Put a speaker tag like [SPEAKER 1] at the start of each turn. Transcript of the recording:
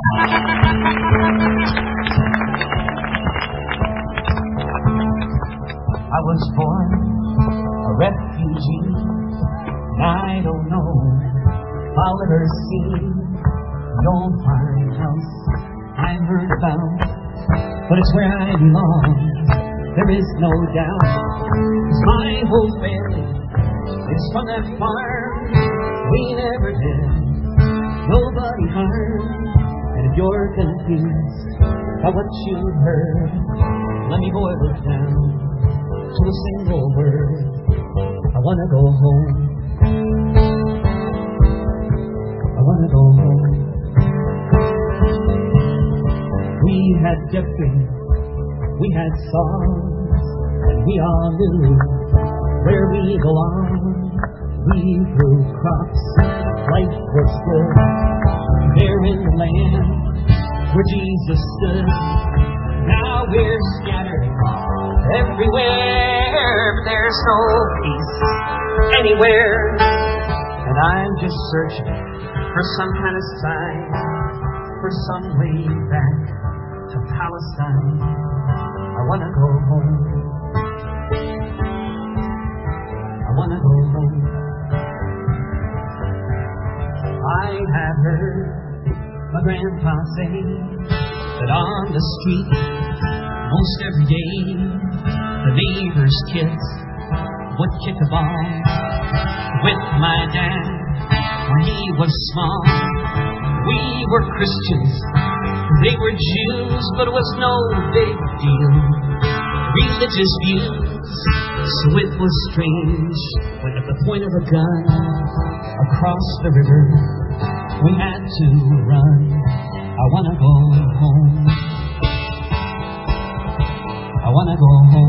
[SPEAKER 1] I was born a refugee, and I don't know if I'll ever see the old farmhouse I heard about, but it's where I belong, there is no doubt. 'Cause my whole family is from that farm. We never did nobody harm. And if you're confused by what you heard, let me boil it down to a single word. I wanna go home. I wanna go home. We had Jeffrey, we had songs, and we all knew where we belonged. We grew crops, life was good, there in the land where Jesus stood. Now we're scattered everywhere, but there's no peace anywhere. And I'm just searching for some kind of sign, for some way back to Palestine. I wanna go home. I wanna go home. I have heard my grandpa say that on the street most every day the neighbor's kids would kick a ball with my dad when he was small. We were Christians, they were Jews, but it was no big deal. Religious views, so it was strange when at the point of a gun across the river we had to run. I wanna go home. I wanna go home.